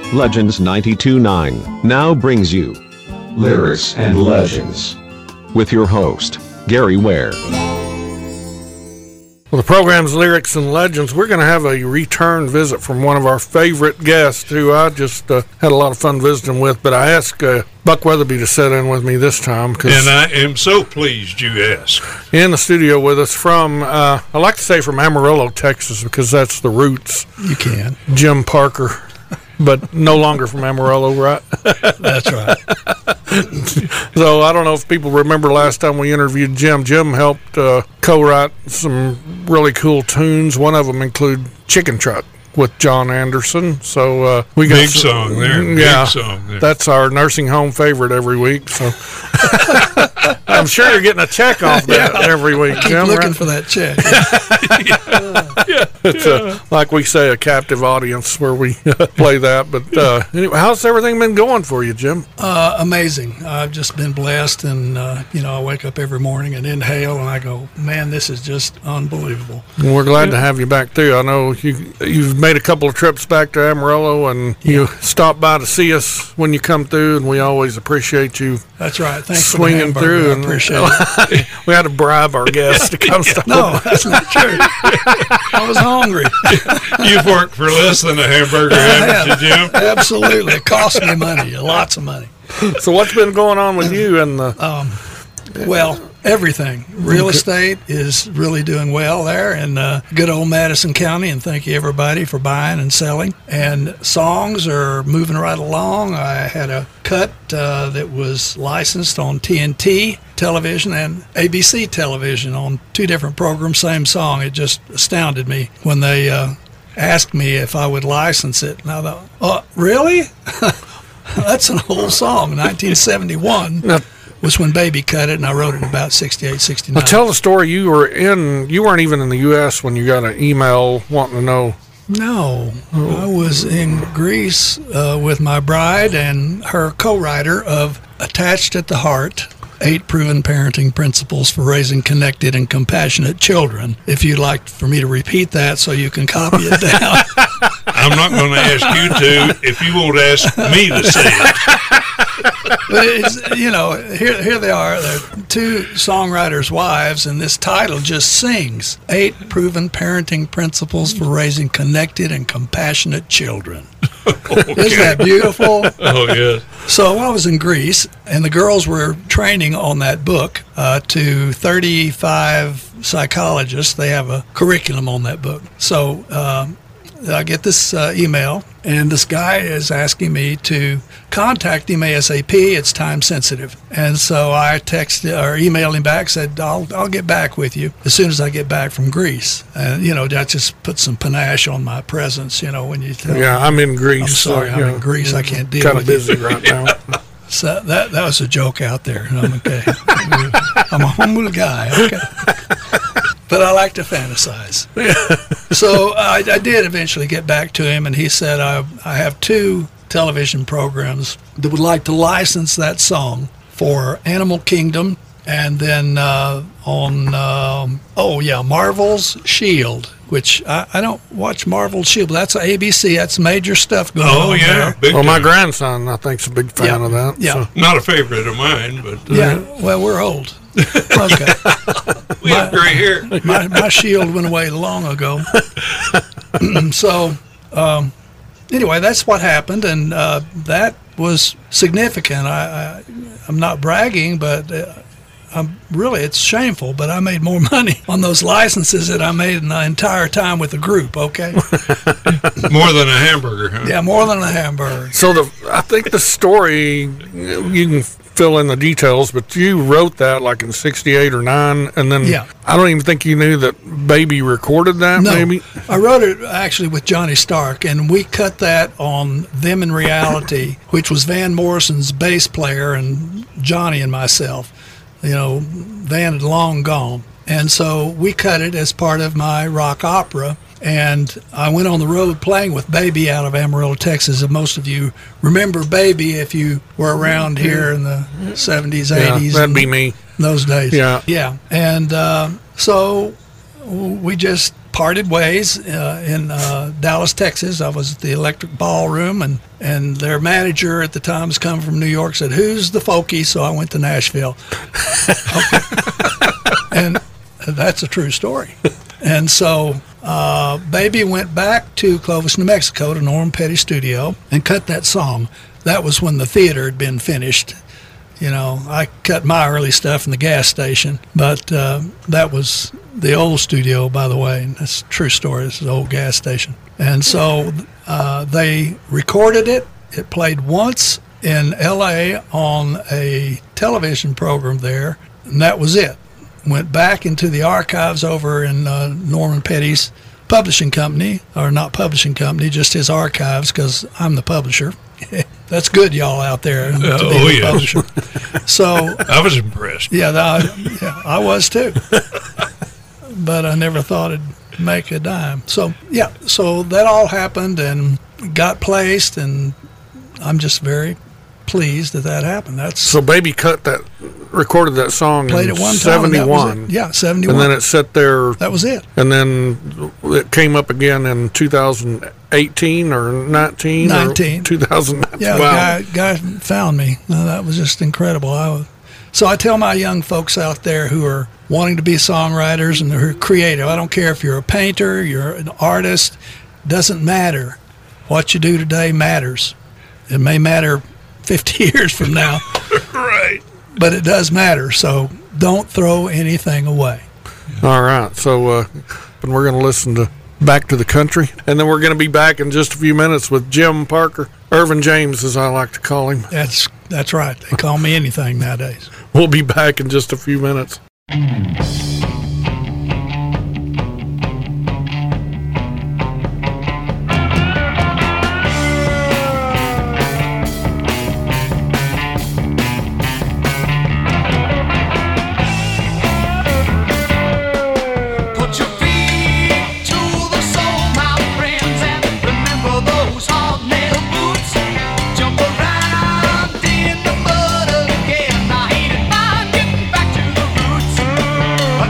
Legends 92.9 now brings you Lyrics and Legends with your host, Gary Ware. Well, the program's Lyrics and Legends. We're going to have a return visit from one of our favorite guests who I just had a lot of fun visiting with, but I asked Buck Weatherby to sit in with me this time. And I am so pleased you asked. In the studio with us from, I like to say from Amarillo, Texas, because that's the roots. You can. Jim Parker, but no longer from Amarillo, right? That's right. So I don't know if people remember last time we interviewed Jim. Jim helped co-write some really cool tunes. One of them include Chicken Truck with John Anderson. So we got big song there. Yeah, big song there. That's our nursing home favorite every week. So I'm sure you're getting a check off that every week, Keep Jim. looking Right? for that check. It's like we say, a captive audience where we play that. But anyway, how's everything been going for you, Jim? Amazing. I've just been blessed, and I wake up every morning and inhale, and I go, man, this is just unbelievable. Well, we're glad to have you back too. I know you've made a couple of trips back to Amarillo, and you stop by to see us when you come through, and we always appreciate you. That's right. Thanks swinging for the through. I appreciate it. We had to bribe our guests to come stop. No, that's not true. I was hungry. You've worked for less than a hamburger, haven't you, Jim? Absolutely. It cost me money, lots of money. So what's been going on with you and the? Well, everything. Real estate is really doing well there in good old Madison County, and thank you everybody for buying and selling. And songs are moving right along. I had a cut that was licensed on TNT television and ABC television on two different programs, same song. It just astounded me when they asked me if I would license it. And I thought, oh, really? That's an old song, 1971. Was when Baby cut it, and I wrote it about 68, 69. Now tell the story. You weren't even in the U.S. when you got an email wanting to know. No, I was in Greece with my bride and her co-writer of Attached at the Heart, 8 Proven Parenting Principles for Raising Connected and Compassionate Children. If you'd like for me to repeat that so you can copy it down. I'm not going to ask you to if you won't ask me to say it. But it's, here they are. They're two songwriters' wives, and this title just sings 8 Proven Parenting Principles for Raising Connected and Compassionate Children. Okay. Isn't that beautiful? Oh, yes. So I was in Greece, and the girls were training on that book to 35 psychologists. They have a curriculum on that book. So I get this email, and this guy is asking me to contact him ASAP. It's time sensitive. And so I texted or emailed him back, said, I'll get back with you as soon as I get back from Greece. And, that just put some panache on my presence, when you tell Yeah, I'm in Greece. I'm sorry, I'm in Greece. I can't deal kind with of busy you. right now. So that was a joke out there. I'm okay. I'm a humble guy. Okay. But I like to fantasize. So I did eventually get back to him, and he said, I have 2 television programs that would like to license that song for Animal Kingdom, and then on Marvel's Shield, which I don't watch Marvel's Shield, but that's ABC. That's major stuff going on there. Big Well, my time. grandson, I think, is a big fan of that. Yeah. So. Not a favorite of mine, but Well, we're old. Okay. we have gray hair. My shield went away long ago. So, anyway, that's what happened, and that was significant. I'm not bragging, but it's shameful, but I made more money on those licenses than I made in the entire time with the group, okay? More than a hamburger, huh? Yeah, more than a hamburger. So I think the story, you can fill in the details, but you wrote that like in 68 or 9, and then I don't even think you knew that Baby recorded that, No, maybe? I wrote it actually with Johnny Stark, and we cut that on Them in Reality, which was Van Morrison's bass player and Johnny and myself. Van had long gone. And so we cut it as part of my rock opera. And I went on the road playing with Baby out of Amarillo, Texas. And most of you remember Baby if you were around here in the 70s, 80s. That'd be me. Those days. Yeah. Yeah. And so we just parted ways in Dallas, Texas. I was at the Electric Ballroom, and their manager at the time was coming from New York, said, "Who's the folkie?" So I went to Nashville. And that's a true story. And so Baby went back to Clovis, New Mexico, to Norman Petty's studio and cut that song. That was when the theater had been finished. You know, I cut my early stuff in the gas station, but that was the old studio, by the way. And that's a true story. This is the old gas station. And so they recorded it. It played once in L.A. on a television program there, and that was it. Went back into the archives over in Norman Petty's publishing company, or not publishing company, just his archives, because I'm the publisher. That's good, y'all out there. To be the publisher. So I was impressed. Yeah, I was too. But I never thought it'd make a dime. So yeah, so that all happened and got placed, and I'm just very pleased that happened. So Baby recorded that song played in it one time. 71. Yeah, 71. And then it sat there. That was it. And then it came up again in 2018 or 19? 19. Or 2019. Yeah, wow. guy found me. That was just incredible. So I tell my young folks out there who are wanting to be songwriters and who are creative, I don't care if you're a painter, you're an artist, doesn't matter. What you do today matters. It may matter 50 years from now. Right. But it does matter, so don't throw anything away. All right, so and we're going to listen to Back to the Country, and then we're going to be back in just a few minutes with Jim Parker, Irvin James, as I like to call him. That's right. They call me anything nowadays. We'll be back in just a few minutes. But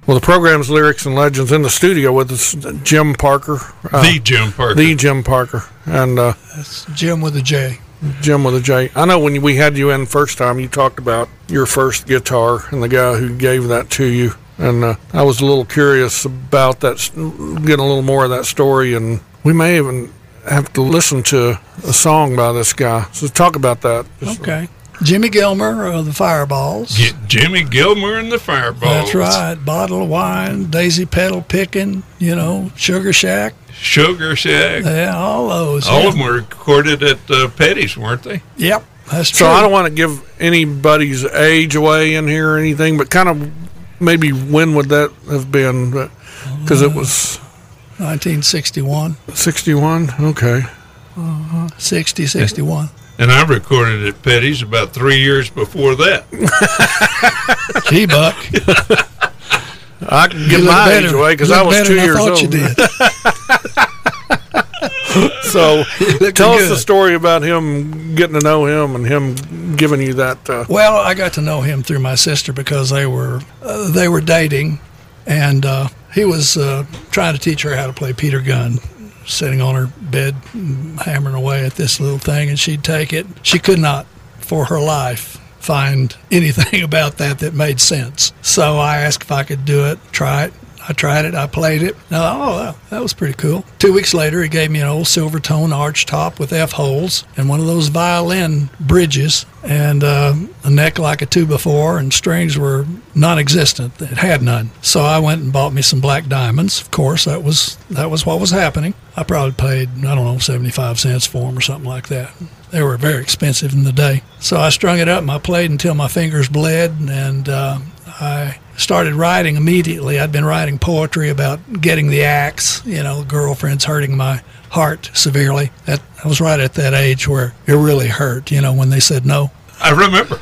Well, the program's Lyrics and Legends. In the studio with us, Jim Parker. The Jim Parker. The Jim Parker. And That's Jim with a J. Jim with a J. I know when we had you in first time, you talked about your first guitar and the guy who gave that to you. And I was a little curious about that, getting a little more of that story. And we may even have to listen to a song by this guy. So talk about that. Okay. Jimmy Gilmer of the Fireballs. Jimmy Gilmer and the Fireballs. That's right. Bottle of wine, daisy petal picking, Sugar Shack. Sugar Shack. Yeah, all those. All of them were recorded at Petty's, weren't they? Yep, that's true. So I don't want to give anybody's age away in here or anything, but kind of maybe when would that have been? Because it was 1961. 61? Okay. 60, 61. And I recorded at Petty's about 3 years before that. Gee, Buck. I can give my age away because I was 2 years old. You did. So tell us the story about him, getting to know him and him giving you that. Well, I got to know him through my sister because they were dating, and he was trying to teach her how to play Peter Gunn, sitting on her bed hammering away at this little thing, and she'd take it. She could not for her life find anything about that made sense. So I asked if I could do it, try it. I tried it. I played it. Now, that was pretty cool. 2 weeks later, he gave me an old Silvertone arch top with F holes and one of those violin bridges and a neck like a 2x4, and strings were non-existent. It had none. So I went and bought me some black diamonds. Of course, that was what was happening. I probably paid, 75 cents for them or something like that. They were very expensive in the day. So I strung it up and I played until my fingers bled, and I started writing immediately. I'd been writing poetry about getting the axe, girlfriends hurting my heart severely. I was right at that age where it really hurt, when they said no. I remember.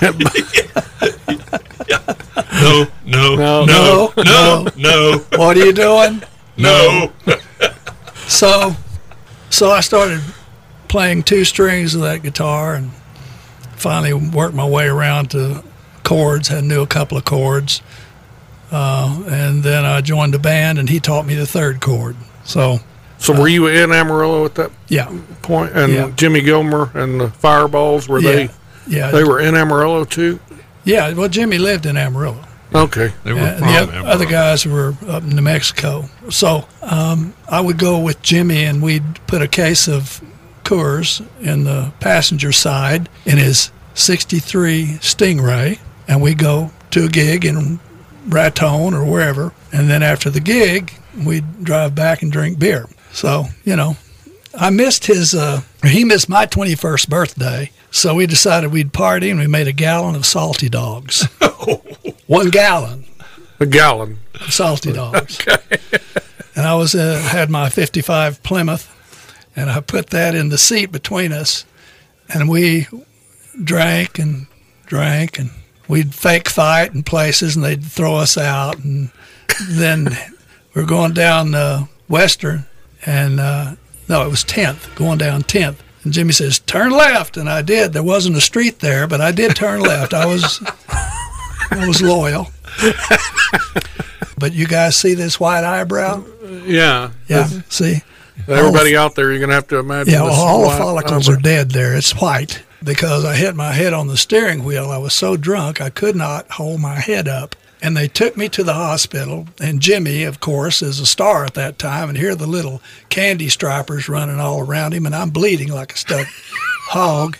No. What are you doing? No. So I started playing two strings of that guitar and finally worked my way around to chords, knew a couple of chords. And then I joined a band, and he taught me the third chord. So were you in Amarillo at that point? And yeah. Jimmy Gilmer and the Fireballs, were they? Yeah. They were in Amarillo too? Yeah, well, Jimmy lived in Amarillo. Okay. They were from the Amarillo. other guys were up in New Mexico. So I would go with Jimmy, and we'd put a case of Coors in the passenger side in his 63 Stingray, and we'd go to a gig in Raton or wherever, and then after the gig, we'd drive back and drink beer. So, I missed he missed my 21st birthday, so we decided we'd party, and we made a gallon of salty dogs. 1 gallon. A gallon. Of salty dogs. Okay. And I had my 55 Plymouth, and I put that in the seat between us, and we drank, and we'd fake fight in places, and they'd throw us out. And then we're going down Western, and it was 10th, going down 10th. And Jimmy says, "Turn left," and I did. There wasn't a street there, but I did turn left. I was loyal. But you guys see this white eyebrow? Yeah. Yeah. See. Everybody out there, you're going to have to imagine. Yeah, well, all the white follicles eyebrow. are dead there. It's white. Because I hit my head on the steering wheel. I was so drunk I could not hold my head up. And they took me to the hospital. And Jimmy, of course, is a star at that time. And here are the little candy stripers running all around him. And I'm bleeding like a stuck hog.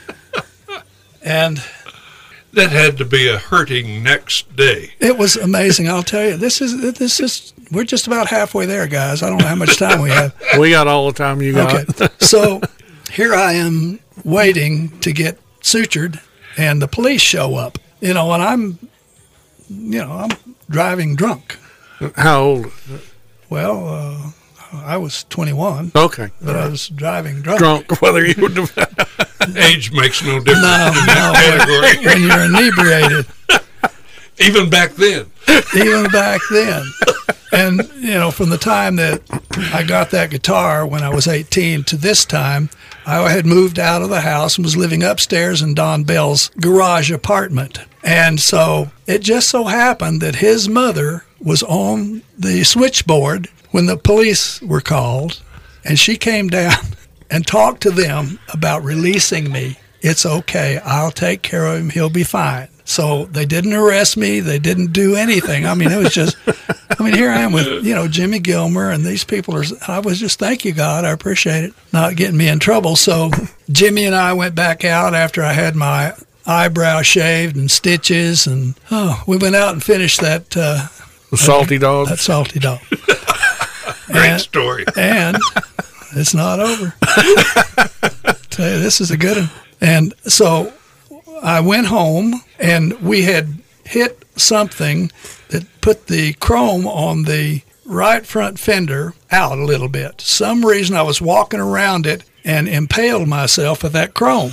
And that had to be a hurting next day. It was amazing. I'll tell you, this is we're just about halfway there, guys. I don't know how much time we have. We got all the time you got. Okay. So here I am waiting to get sutured, and the police show up. And I'm driving drunk. How old? Well, I was 21. Okay. But I was driving drunk. Drunk, whether you would have. Age makes no difference No, in that category. when you're inebriated. Even back then. Even back then. And, from the time that I got that guitar when I was 18 to this time, I had moved out of the house and was living upstairs in Don Bell's garage apartment. And so it just so happened that his mother was on the switchboard when the police were called, and she came down and talked to them about releasing me. It's okay. I'll take care of him. He'll be fine. So they didn't arrest me. They didn't do anything. I mean, it was just, here I am with, Jimmy Gilmer, and these people I was just, thank you, God. I appreciate it. Not getting me in trouble. So Jimmy and I went back out after I had my eyebrow shaved and stitches, and we went out and finished that. The Salty Dog. That Salty Dog. Great story. And it's not over. Tell you, this is a good one. And so I went home, and we had hit something that put the chrome on the right front fender out a little bit. Some reason I was walking around it and impaled myself with that chrome.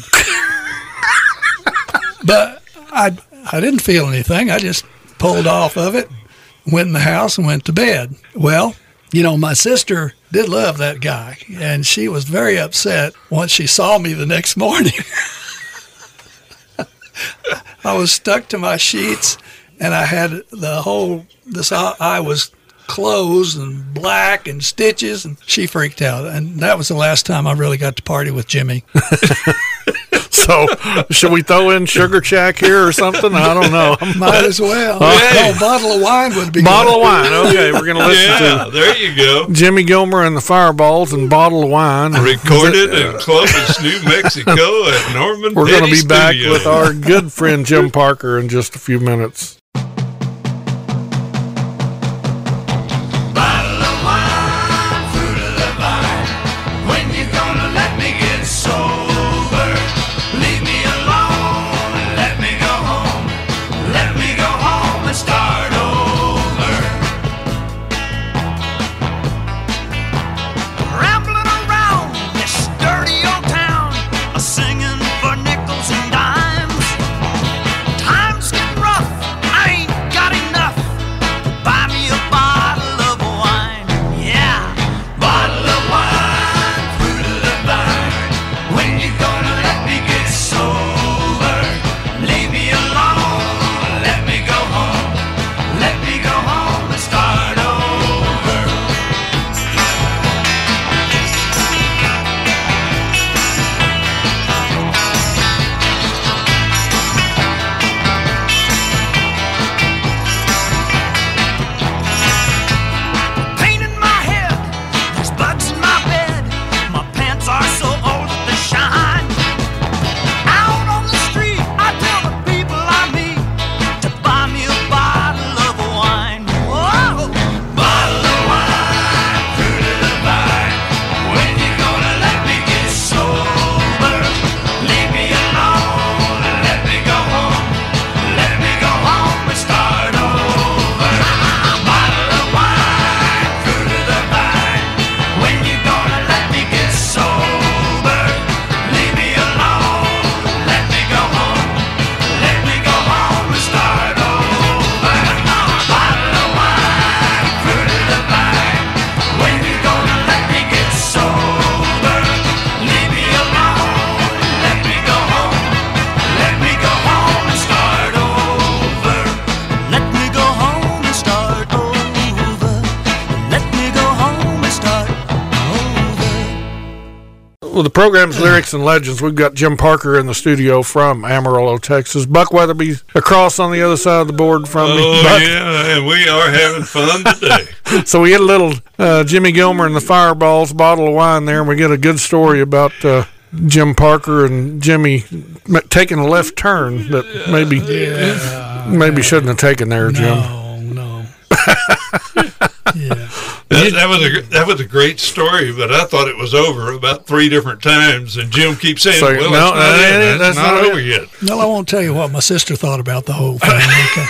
But I didn't feel anything. I just pulled off of it, went in the house, and went to bed. Well, my sister did love that guy, and she was very upset once she saw me the next morning. I was stuck to my sheets, and I had this eye was closed and black and stitches, and she freaked out. And that was the last time I really got to party with Jimmy. So, should we throw in Sugar Shack here or something? I don't know. Might as well. A bottle of wine would be Bottle good. of wine. Okay, we're going to listen to there you go. Jimmy Gilmer and the Fireballs and Bottle of Wine. Recorded in Clovis, New Mexico at Norman We're going to Petty be back Studios. with our good friend Jim Parker in just a few minutes. Well, the program's Lyrics and Legends. We've got Jim Parker in the studio from Amarillo, Texas. Buck Weatherby across on the other side of the board from me. Oh, yeah, and we are having fun today. So we get a little Jimmy Gilmer and the Fireballs, bottle of wine there, and we get a good story about Jim Parker and Jimmy taking a left turn that maybe shouldn't have taken there, Jim. No. Yeah. That was a great story, but I thought it was over about 3 different times, and Jim keeps saying, So, "Well, no, that's not over yet." No, I won't tell you what my sister thought about the whole thing. Okay.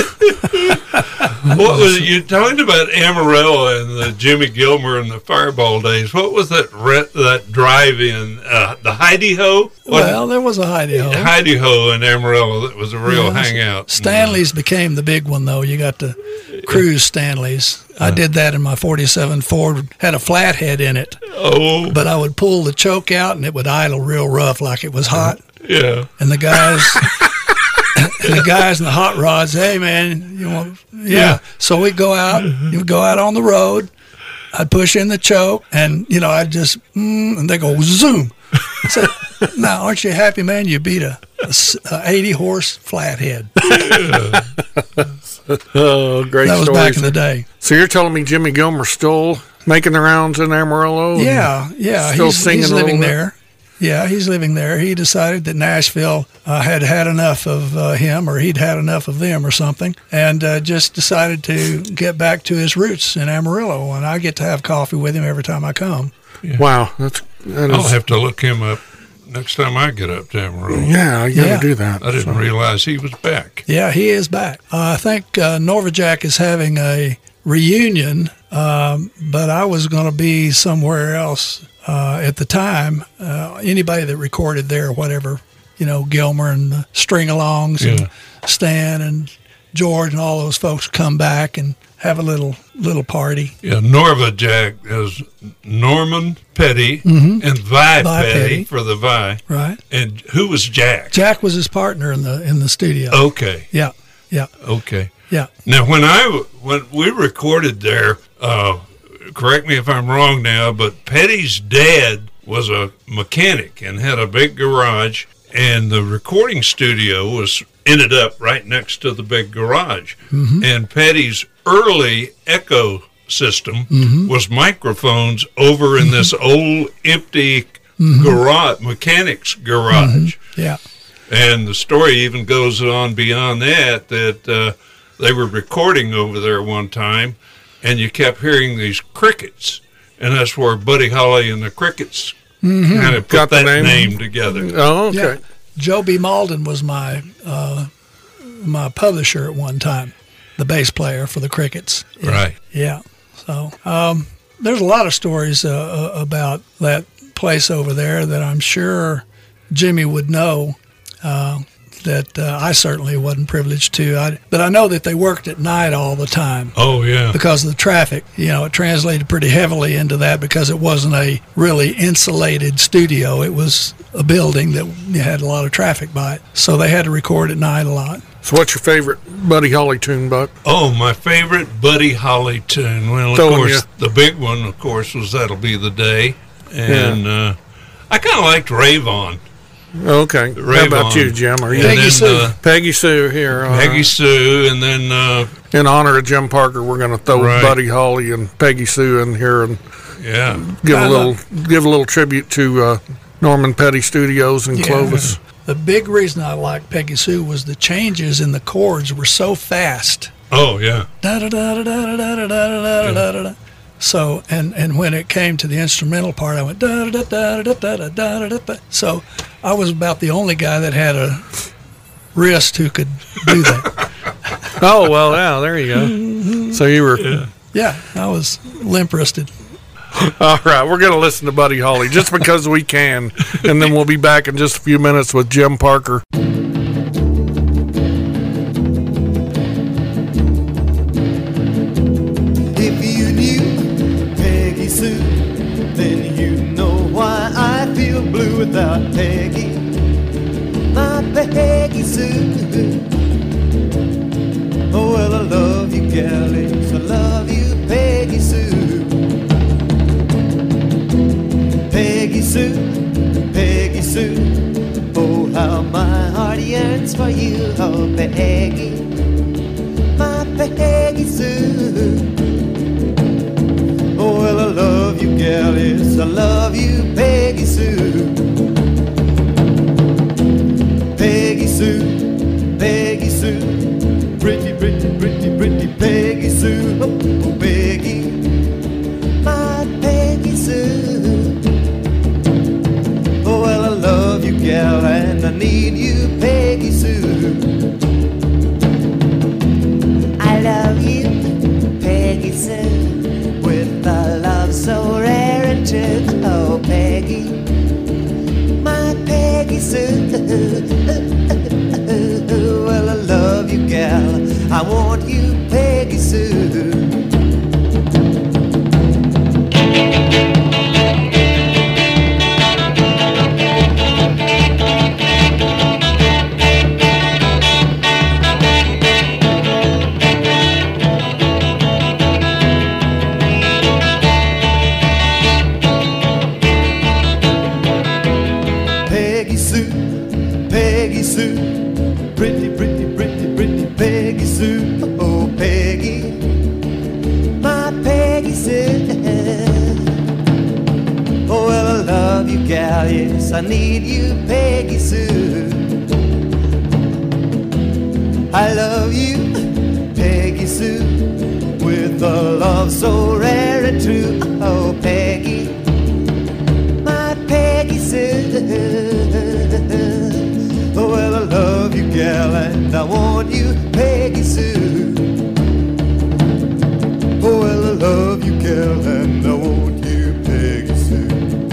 What was it? You talking about Amarillo and the Jimmy Gilmer and the Fireball days? What was that drive-in? The Heidi Ho? Well, there was a Heidi Ho. Heidi Ho in Amarillo that was a real hangout. Stanley's became the big one, though. You got to cruise Stanley's. I did that in my 47 Ford. Had a flathead in it. Oh. But I would pull the choke out, and it would idle real rough like it was hot. Yeah. And the guys And the guys in the hot rods, hey man, you want? Yeah. So we go out. You go out on the road. I'd push in the choke, and I'd just and they go zoom. I said, "Now, aren't you happy, man? You beat a 80-horse flathead." Oh, great! That was stories. back in the day. So you're telling me Jimmy Gilmer's still making the rounds in Amarillo? Yeah. Still singing He's a living little bit? there. Yeah, he's living there. He decided that Nashville had had enough of him, or he'd had enough of them, or something, and just decided to get back to his roots in Amarillo. And I get to have coffee with him every time I come. Wow, that I'll is. have to look him up next time I get up to Amarillo. Yeah, you got to Yeah. do that. I didn't realize he was back. Yeah, he is back. I think Norvajack is having a reunion, but I was going to be somewhere else at the time. Anybody that recorded there, whatever, Gilmer and the String-Alongs and Stan and George and all those folks come back and have a little party. Yeah, Norvajack is Norman Petty and Vi Petty Petty. for the Vi. Right. And who was Jack? Jack was his partner in the studio. Okay, Yeah, okay. yeah. Now, when we recorded there, correct me if I'm wrong now, but Petty's dad was a mechanic and had a big garage, and the recording studio ended up right next to the big garage. And Petty's early echo system was microphones over in this old empty garage, mechanic's garage. Yeah. And the story even goes on beyond that they were recording over there one time, and you kept hearing these crickets, and that's where Buddy Holly and the Crickets kind of Got put the that name? name together. Oh, okay. Yeah. Joe B. Malden was my publisher at one time, the bass player for the Crickets. Right. Yeah. So there's a lot of stories about that place over there that I'm sure Jimmy would know that I certainly wasn't privileged to. But I know that they worked at night all the time. Oh, yeah. Because of the traffic. It translated pretty heavily into that because it wasn't a really insulated studio. It was a building that had a lot of traffic by it. So they had to record at night a lot. So what's your favorite Buddy Holly tune, Buck? Oh, my favorite Buddy Holly tune. Well, of Throwing course, the big one, of course, was That'll Be the Day. And I kind of liked Rave On. Okay. How Rave about On. you, Jim? Are you And Peggy then, Sue. Peggy Sue here? Peggy Sue, and then, In honor of Jim Parker, we're going to throw Right. Buddy Holly and Peggy Sue in here and yeah. give a little tribute to Norman Petty Studios in Clovis. The big reason I liked Peggy Sue was the changes in the chords were so fast. Oh, yeah. Da da da da da da da da da da da da. So and when it came to the instrumental part, I went da da da da da da da da da. So I was about the only guy that had a wrist who could do that. Oh, well, yeah, there you go. So you were... Yeah, I was limp wristed. All right, we're going to listen to Buddy Holly just because we can, and then we'll be back in just a few minutes with Jim Parker. If you knew Peggy Sue, then you know why I feel blue without Peggy. My Peggy Sue. Oh, well, I love you, galleys. I love you, Peggy Sue. Peggy Sue, Peggy Sue. Oh, how my heart yearns for you, oh, Peggy. My Peggy Sue. Oh, well, I love you, gal, yes, I love you, Peggy Sue. Peggy Sue, Peggy Sue. Pretty, pretty, pretty, pretty Peggy Sue. Oh, Peggy, my Peggy Sue. Oh, well, I love you, gal, and I need you, Peggy Sue. I love you, Peggy Sue, with a love so rare and true. Oh, Peggy, my Peggy Sue. Well, I love you, gal. I want you, Peggy Sue. gal, yes, I need you, Peggy Sue. I love you, Peggy Sue, with a love so rare and true. Oh, Peggy, my Peggy Sue. Well, I love you, gal, and I want you, Peggy Sue. Well, I love you, gal, and I want you, Peggy Sue.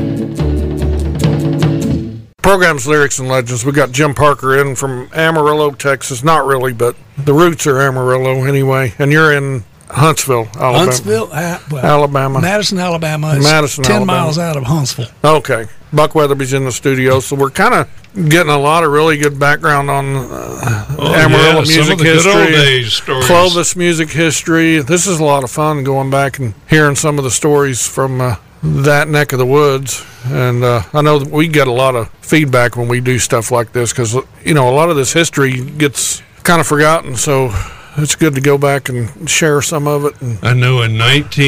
Program's Lyrics and Legends. We got Jim Parker in from Amarillo, Texas. Not really, but the roots are Amarillo anyway. And you're in Huntsville, Alabama. Huntsville, Alabama. Madison, Alabama. Is Madison, 10 Alabama. miles out of Huntsville. Okay. Buck Weatherby's in the studio, so we're kind of getting a lot of really good background on Amarillo music some of the history, good old days stories. Clovis music history. This is a lot of fun going back and hearing some of the stories from that neck of the woods. And I know that we get a lot of feedback when we do stuff like this because, you know, a lot of this history gets kind of forgotten, so it's good to go back and share some of it. And I know in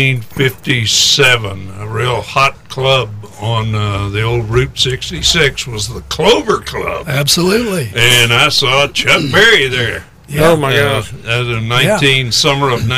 1957, a real hot club on the old Route 66 was the Clover Club. Absolutely. And I saw Chuck Berry there. Yeah. Oh, my gosh. That was in summer of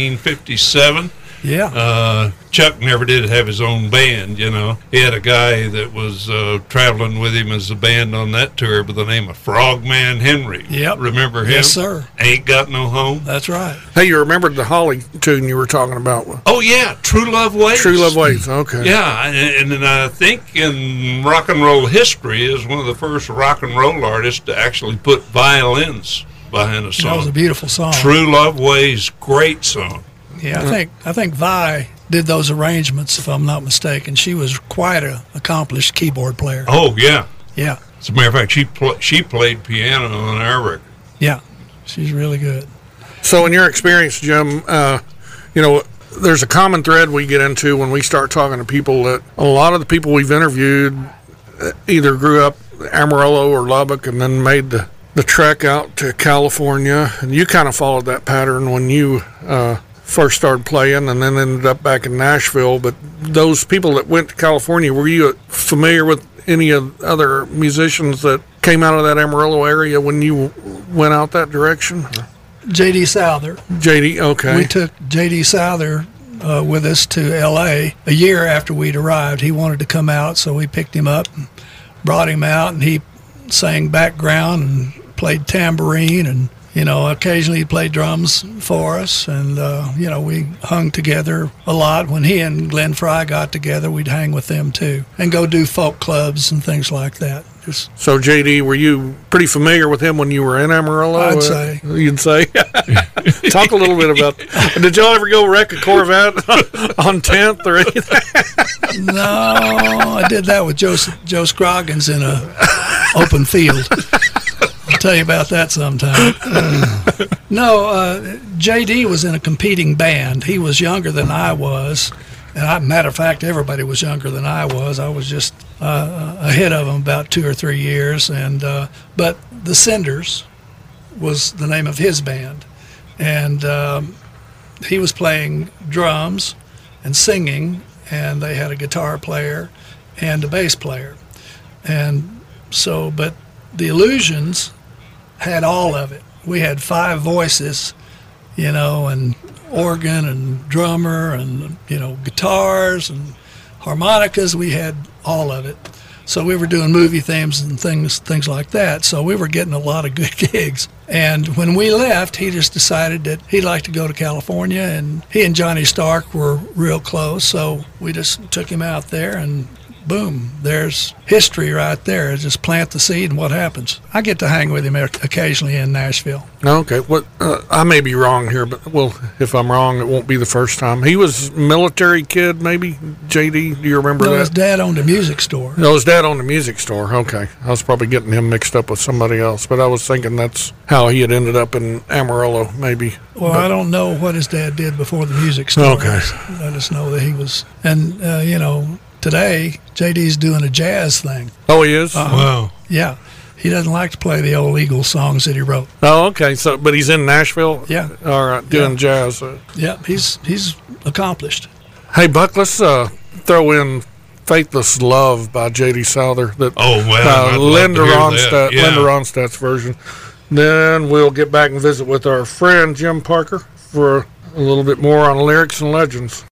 1957. Yeah. Chuck never did have his own band, you know. He had a guy that was traveling with him as a band on that tour by the name of Frogman Henry. Yep. Remember him? Yes, sir. Ain't Got No Home. That's right. Hey, you remembered the Holly tune you were talking about? Oh, yeah, True Love Waits. True Love Waits, okay. Yeah, and then I think in rock and roll history is one of the first rock and roll artists to actually put violins behind a song. That was a beautiful song. True Love Waits, great song. Yeah, I think Vi did those arrangements, if I'm not mistaken. She was quite an accomplished keyboard player. Oh, yeah. Yeah, As a matter of fact, she played piano on our record. yeah, she's really good. So in your experience, Jim, you know, there's a common thread we get into when we start talking to people that a lot of the people we've interviewed either grew up Amarillo or Lubbock and then made the trek out to California. And you kind of followed that pattern when you first started playing and then ended up back in Nashville. But those people that went to California, were you familiar with any of other musicians that came out of that Amarillo area when you went out that direction? J.D. Souther. JD, okay. We took J.D. Souther with us to L.A. a year after we'd arrived. He wanted to come out, so we picked him up and brought him out, and he sang background and played tambourine, and, you know, occasionally he played drums for us. And, you know, we hung together a lot. When he and Glenn Fry got together, we'd hang with them, too, and go do folk clubs and things like that. So, JD, were you pretty familiar with him when you were in Amarillo? I'd say. You'd say? Talk a little bit about did y'all ever go wreck a Corvette on 10th or anything? No, I did that with Joe Scroggins in a open field. I'll tell you about that sometime. No, JD was in a competing band. He was younger than I was. And matter of fact, everybody was younger than I was. I was just ahead of him about 2 or 3 years. And but the Cinders was the name of his band, and he was playing drums and singing, and they had a guitar player and a bass player. And so, but the Illusions had all of it. We had 5 voices, you know, and organ and drummer and, you know, guitars and harmonicas. We had all of it. So we were doing movie themes and things like that. So we were getting a lot of good gigs. And when we left, he just decided that he'd like to go to California, and he and Johnny Stark were real close. So we just took him out there, and boom, there's history right there. Just plant the seed and what happens. I get to hang with him occasionally in Nashville. Okay. What I may be wrong here, but, well, if I'm wrong, it won't be the first time. He was a military kid, maybe? JD, do you remember No, that? his dad owned a music store. No, his dad owned a music store. Okay. I was probably getting him mixed up with somebody else, but I was thinking that's how he had ended up in Amarillo, maybe. Well, I don't know what his dad did before the music store. Okay. I just know that he was, and, you know, today, JD's doing a jazz thing. Oh, he is? Wow. Yeah. He doesn't like to play the old Eagles songs that he wrote. Oh, okay. So, but he's in Nashville? Yeah. All right, doing Yeah. jazz. Yeah, he's accomplished. Hey, Buck, let's throw in Faithless Love by J.D. Souther. That, Oh, well, I'd love Linda to hear Ronstadt, that. Yeah. Linda Ronstadt's version. Then we'll get back and visit with our friend Jim Parker for a little bit more on Lyrics and Legends.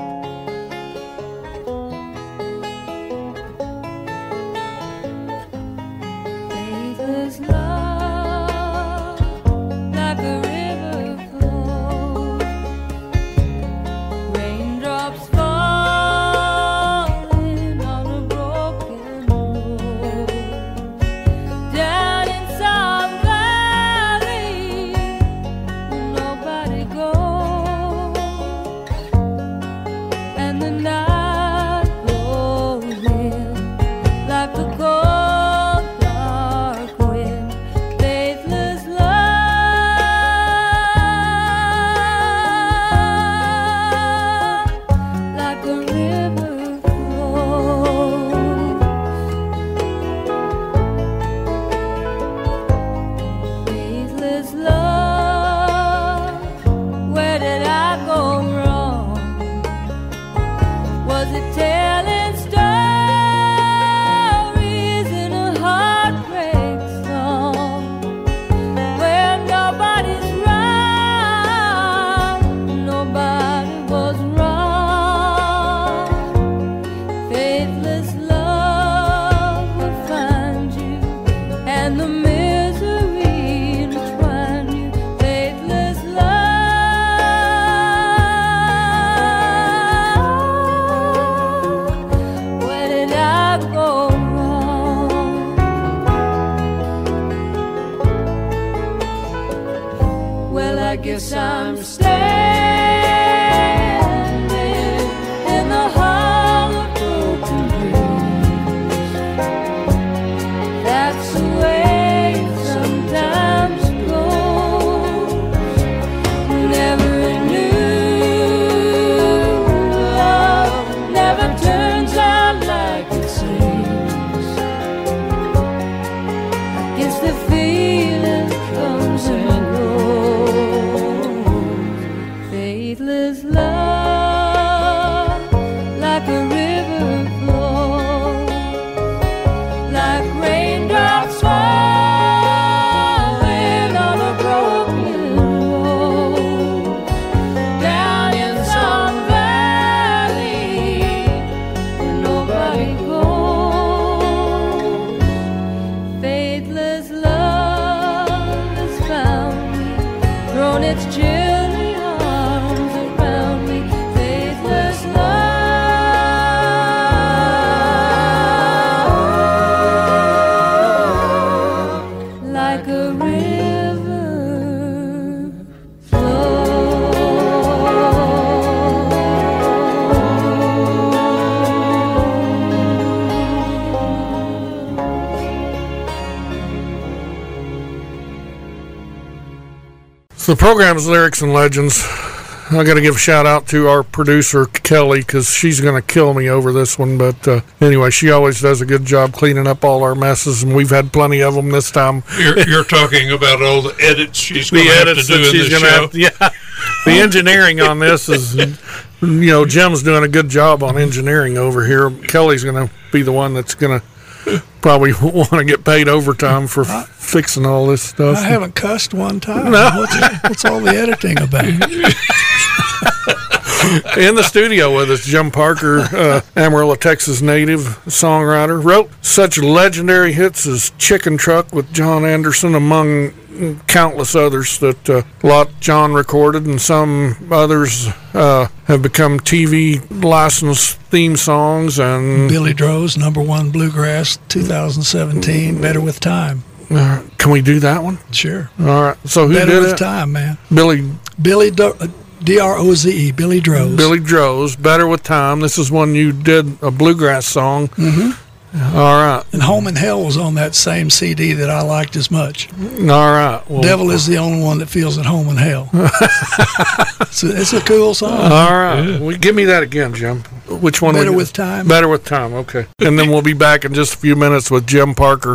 Faithless love, like a river flows, raindrops falling on a broken road, down in some valley where nobody goes, and the night goes in like the cold dark wind. Faithless love, like a river flows. Faithless love, where did I go wrong? Was it telling stories in a heartbreak song where nobody's right, nobody was wrong? Faithless love will find you, and the misery entwine you. Faithless love, where did I go wrong? Well, I guess I'm standing in the hall of broken dreams. That's the way it sometimes goes. Never knew love never turns out like it seems. I guess the feeling comes and goes. Faithless love, like a river flows, like raindrops falling on a broken road, down in some valley where nobody goes. Faithless love has found me, thrown its chilly arms around me. Faithless love, like a river So the program's Lyrics and Legends. I got to give a shout out to our producer, Kelly, because she's going to kill me over this one. But anyway, she always does a good job cleaning up all our messes, and we've had plenty of them this time. You're talking about all the edits she's going to have to do in the show. Yeah. The engineering on this is, Jim's doing a good job on engineering over here. Kelly's going to be the one that's going to probably want to get paid overtime for fixing all this stuff. I haven't cussed one time. No. What's all the editing about? In the studio with us, Jim Parker, Amarillo, Texas native songwriter, wrote such legendary hits as Chicken Truck with John Anderson, among countless others that a lot John recorded, and some others have become TV licensed theme songs. And Billy Droz, #1 Bluegrass, 2017, Better With Time. Can we do that one? Sure. All right. So who Better did With it? Time, man. Billy D-R-O-Z-E, Billy Droz. Billy Droz, Better With Time. This is one you did, a bluegrass song. Mm-hmm. All right. And Home in Hell was on that same CD that I liked as much. All right. Well, Devil is the only one that feels at home in hell. It's a cool song. all right. Well, give me that again, Jim. Which one? Better we- With Time. Better With Time. Okay. And then we'll be back in just a few minutes with Jim Parker.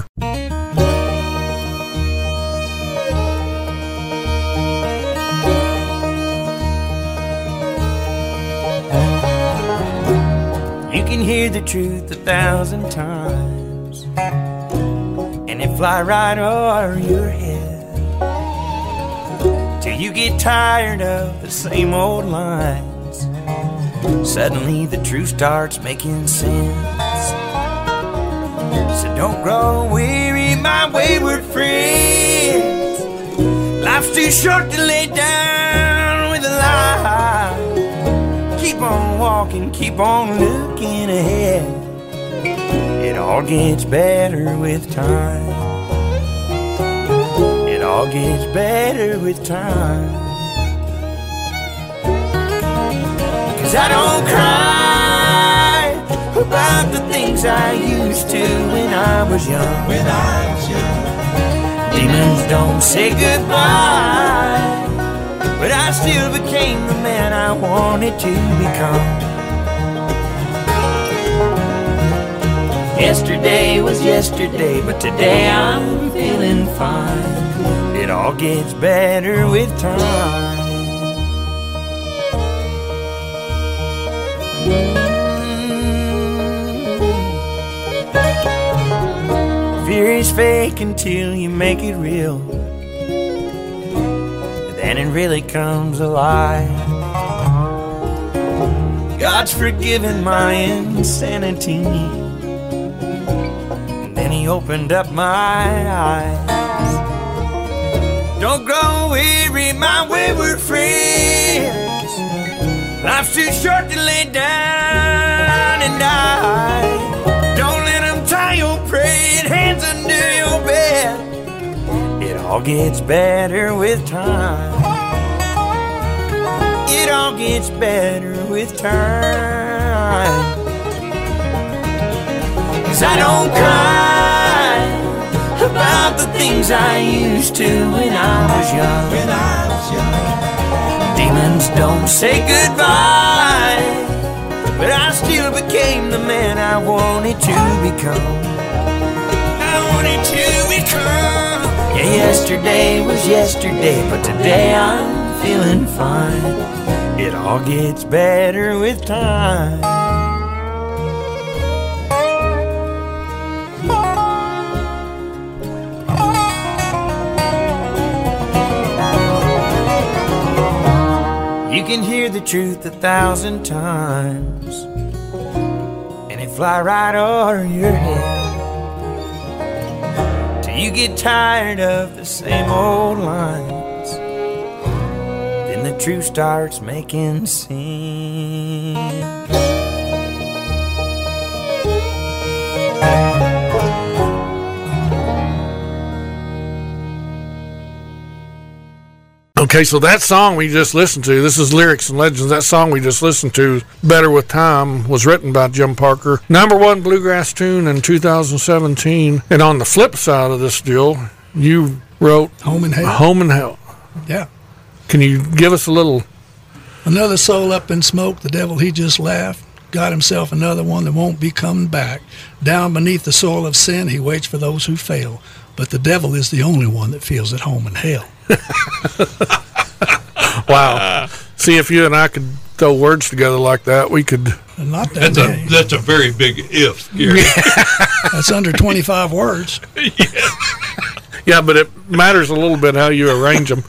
You can hear the truth 1,000 times, and it fly right over your head, till you get tired of the same old lines. Suddenly the truth starts making sense. So don't grow weary, my wayward friends. Life's too short to lay down with a lie. Keep on walking, keep on looking ahead. It all gets better with time. It all gets better with time. 'Cause I don't cry about the things I used to when I was young. Demons don't say goodbye, but I still became the man I wanted to become. Yesterday was yesterday, but today I'm feeling fine. It all gets better with time. Fear is fake until you make it real, then it really comes alive. God's forgiven my insanity, and then he opened up my eyes. Don't grow weary, my wayward friends. Life's too short to lay down and die. Don't let them tie your praying hands under your bed. It all gets better with time. It all gets better with time. 'Cause I don't cry about the things I used to when I was young. Demons don't say goodbye, but I still became the man I wanted to become. I wanted to become. Yeah, yesterday was yesterday, but today I'm feeling fine. It all gets better with time. You can hear the truth 1,000 times, and it fly right over your head, till you get tired of the same old lines. Then the truth starts making sense. Okay, so that song we just listened to, this is Lyrics and Legends. That song we just listened to, Better With Time, was written by Jim Parker. #1 bluegrass tune in 2017. And on the flip side of this deal, you wrote Home and Hell. Home and Hell. Yeah. Can you give us a little? Another soul up in smoke, the devil he just laughed. Got himself another one that won't be coming back. Down beneath the soil of sin, he waits for those who fail. But the devil is the only one that feels at home in hell. Wow. See, if you and I could throw words together like that, we could. Not that many. That's a very big if, Gary. That's under 25 words. Yeah, but it matters a little bit how you arrange them.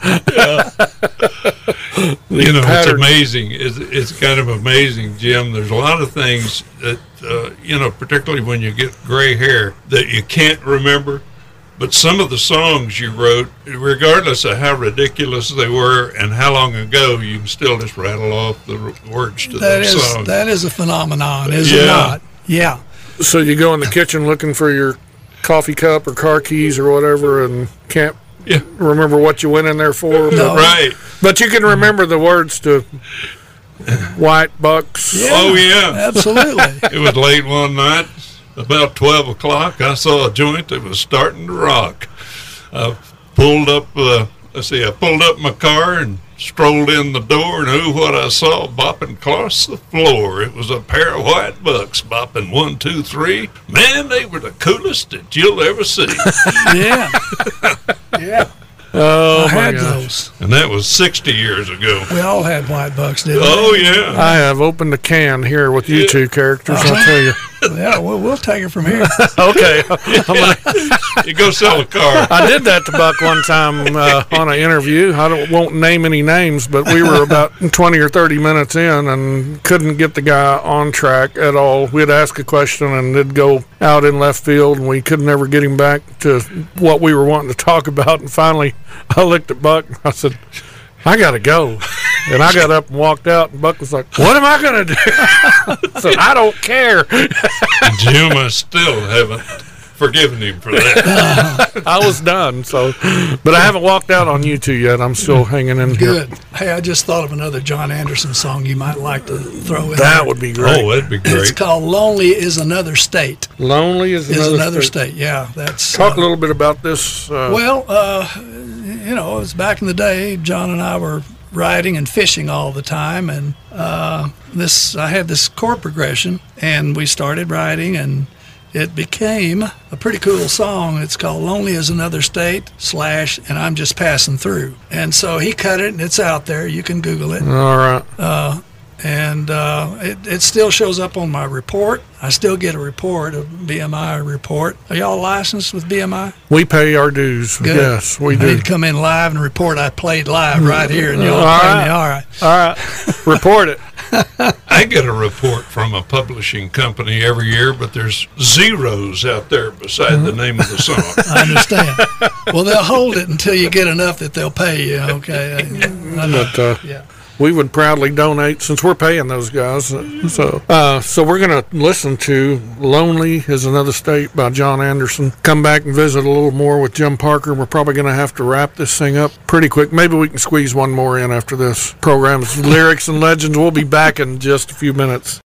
You know, it's amazing. It's kind of amazing, Jim. There's a lot of things that, particularly when you get gray hair, that you can't remember. But some of the songs you wrote, regardless of how ridiculous they were and how long ago, you can still just rattle off the words to those songs. That is a phenomenon, is it not? Yeah. So you go in the kitchen looking for your coffee cup or car keys or whatever and can't remember what you went in there for. No. Right. But you can remember the words to White Bucks. Yeah, oh, yeah. Absolutely. It was late one night. About 12 o'clock, I saw a joint that was starting to rock. I pulled up my car and strolled in the door, and who what I saw bopping across the floor. It was a pair of white bucks bopping 1, 2, 3. Man, they were the coolest that you'll ever see. Yeah. Yeah. Oh, I my had gosh. those. And that was 60 years ago. We all had white bucks, didn't we? Oh, yeah. I have opened a can here with you two characters, I'll tell you. Yeah, we'll take it from here. Okay. You go sell a car. I did that to Buck one time on an interview. Won't name any names, but we were about 20 or 30 minutes in and couldn't get the guy on track at all. We'd ask a question and it'd go out in left field, and we could never get him back to what we were wanting to talk about. And finally, I looked at Buck and I said, I got to go. And I got up and walked out, and Buck was like, what am I going to do? I said, I don't care. Jim, I still haven't forgiven him for that. I was done. So, but I haven't walked out on you two yet. I'm still hanging in here. Good. Hey, I just thought of another John Anderson song you might like to throw in That there. would be great. Oh, that'd be It's great. called Lonely is Another State. Lonely is another state. Yeah, that's... Talk a little bit about this. Well, you know, it was back in the day. John and I were riding and fishing all the time, and I had this chord progression, and we started riding, and it became a pretty cool song. It's called Lonely is Another State / and I'm Just Passing Through. And so he cut it, and it's out there. You can Google it. All right. And it still shows up on my report. I still get a report, a BMI report. Are y'all licensed with BMI? We pay our dues. Good. Yes, we I do. need to come in live and report I played live right here, and y'all All pay right. me. All right. All right. Report it. I get a report from a publishing company every year, but there's zeros out there beside the name of the song. I understand. Well, they'll hold it until you get enough that they'll pay you. Okay. I know. But Yeah. we would proudly donate since we're paying those guys. So we're going to listen to Lonely is Another State by John Anderson. Come back and visit a little more with Jim Parker. We're probably going to have to wrap this thing up pretty quick. Maybe we can squeeze one more in after this program's Lyrics and Legends. We'll be back in just a few minutes.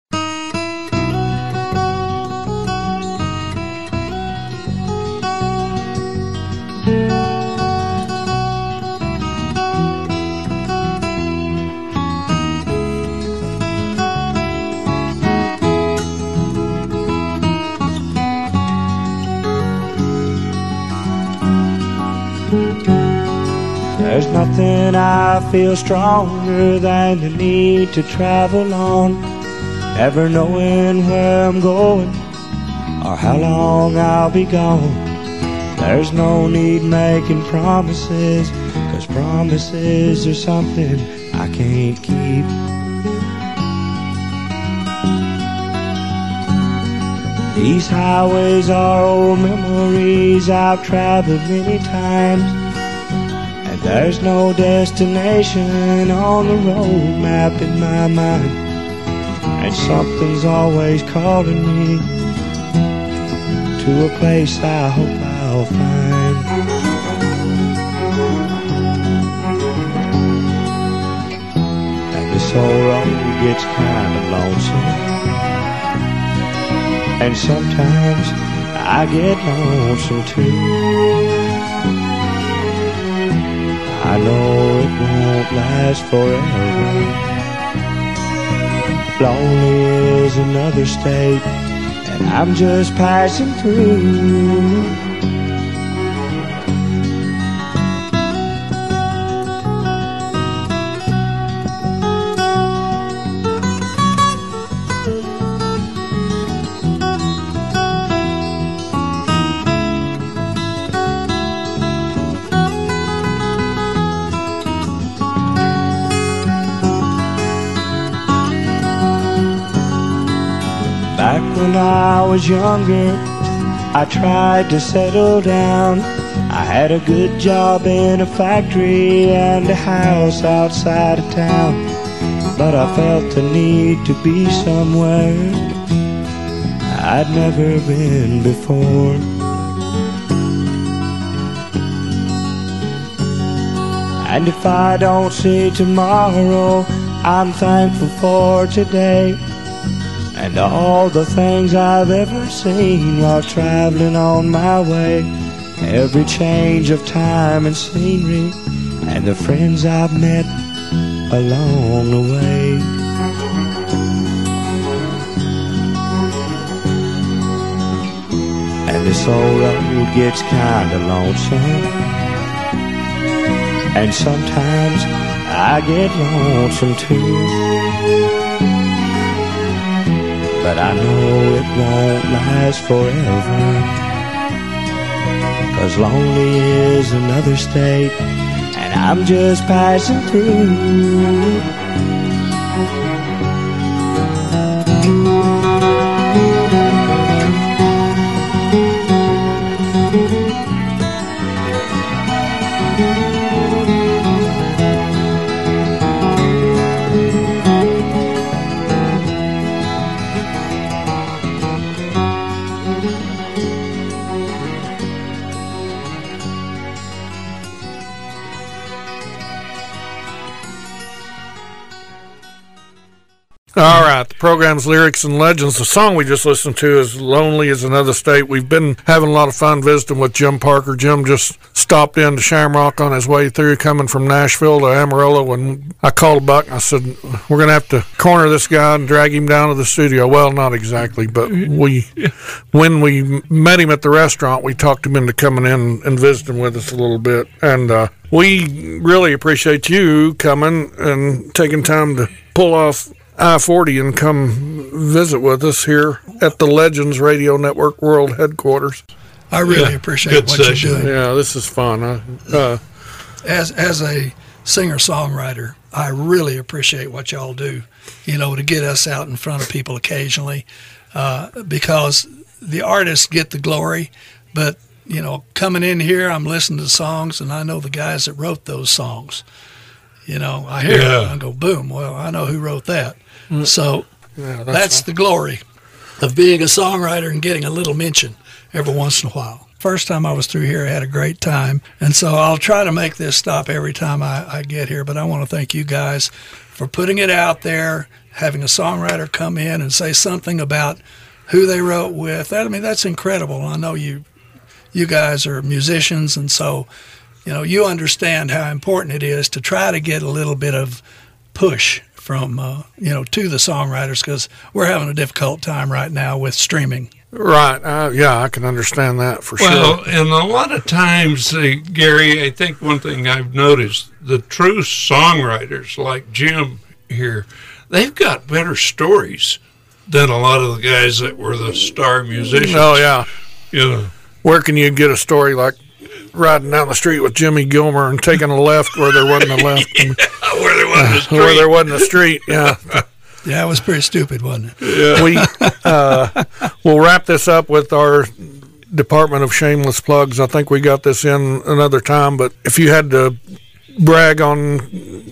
There's nothing I feel stronger than the need to travel on, never knowing where I'm going or how long I'll be gone. There's no need making promises, 'cause promises are something I can't keep. These highways are old memories I've traveled many times, and there's no destination on the road map in my mind. And something's always calling me to a place I hope I'll find. And this old road gets kinda lonesome, and sometimes I get lonesome too. I know it won't last forever. Lonely is another state, and I'm just passing through. Back when I was younger, I tried to settle down. I had a good job in a factory and a house outside of town, but I felt the need to be somewhere I'd never been before. And if I don't see tomorrow, I'm thankful for today and all the things I've ever seen while traveling on my way. Every change of time and scenery, and the friends I've met along the way. And this old road gets kinda lonesome, and sometimes I get lonesome too. But I know it won't last forever, 'cause lonely is another state, and I'm just passing through. All right, the program's Lyrics and Legends. The song we just listened to is Lonely is Another State. We've been having a lot of fun visiting with Jim Parker. Jim just stopped into Shamrock on his way through, coming from Nashville to Amarillo. When I called Buck, I said, we're going to have to corner this guy and drag him down to the studio. Well, not exactly, but when we met him at the restaurant, we talked him into coming in and visiting with us a little bit. And we really appreciate you coming and taking time to pull off I-40 and come visit with us here at the Legends Radio Network World Headquarters. I really appreciate what you're doing. Yeah, this is fun. As a singer-songwriter, I really appreciate what y'all do, to get us out in front of people occasionally, because the artists get the glory, but, coming in here, I'm listening to songs, and I know the guys that wrote those songs. I hear it, and I go, boom, well, I know who wrote that. So that's the glory of being a songwriter and getting a little mention every once in a while. First time I was through here, I had a great time. And so I'll try to make this stop every time I get here. But I want to thank you guys for putting it out there, having a songwriter come in and say something about who they wrote with. That's incredible. I know you guys are musicians, and so you understand how important it is to try to get a little bit of push from, to the songwriters, because we're having a difficult time right now with streaming. Right. I can understand that for sure. Well, and a lot of times, Gary, I think one thing I've noticed, the true songwriters like Jim here, they've got better stories than a lot of the guys that were the star musicians. Oh, yeah. Where can you get a story like riding down the street with Jimmy Gilmer and taking a left where there wasn't a left? Where there wasn't a street. Where there wasn't a street, yeah. Yeah, it was pretty stupid, wasn't it? Yeah. We'll wrap this up with our Department of Shameless Plugs. I think we got this in another time, but if you had to brag on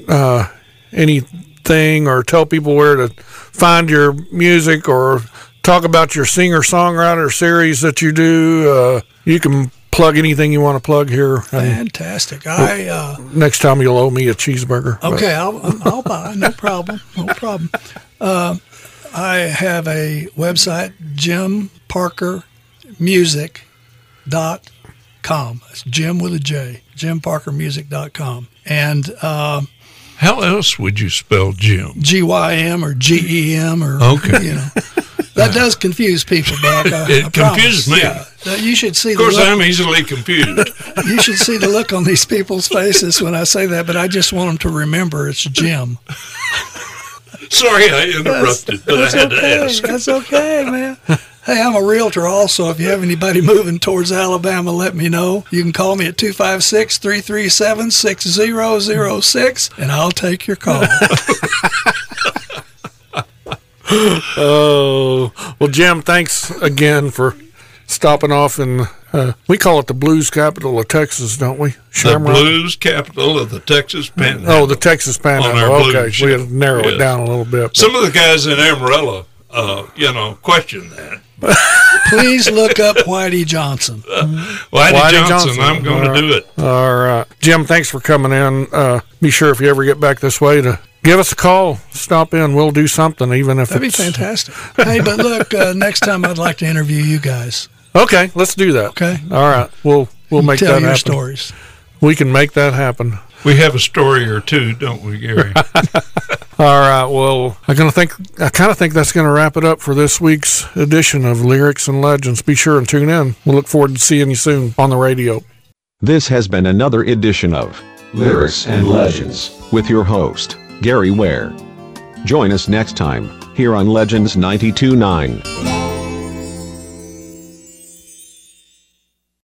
anything or tell people where to find your music or talk about your singer-songwriter series that you do, you can plug anything you want to plug here. Fantastic. Next time you'll owe me a cheeseburger. Okay, I'll buy. No problem. I have a website, JimParkerMusic.com. It's Jim with a J, JimParkerMusic.com. And how else would you spell Jim? GYM or GEM or, okay. That does confuse people, Buck. It confuses me. Yeah. You should see. Of course, I'm easily confused. You should see the look on these people's faces when I say that, but I just want them to remember it's Jim. Sorry, I interrupted, but I had to ask. That's okay, man. Hey, I'm a realtor also. If you have anybody moving towards Alabama, let me know. You can call me at 256-337-6006, and I'll take your call. Oh, well, Jim, thanks again for stopping off. And we call it the blues capital of Texas, don't we? Shamrock? The blues capital of the Texas Panhandle. Oh, the Texas Panhandle. Okay, we had to narrow it down a little bit. But some of the guys in Amarillo, question that. Please look up Whitey Johnson. Whitey Johnson, I'm going to do it. All right. Jim, thanks for coming in. Be sure if you ever get back this way to give us a call. Stop in. We'll do something, even if That'd be fantastic. Hey, but look, next time I'd like to interview you guys. Okay, let's do that. Okay. All right. We'll make that happen. Tell your stories. We can make that happen. We have a story or two, don't we, Gary? All right. Well, I kind of think that's going to wrap it up for this week's edition of Lyrics and Legends. Be sure and tune in. We'll look forward to seeing you soon on the radio. This has been another edition of Lyrics and Legends, with your host, Gary Ware. Join us next time, here on Legends 92.9.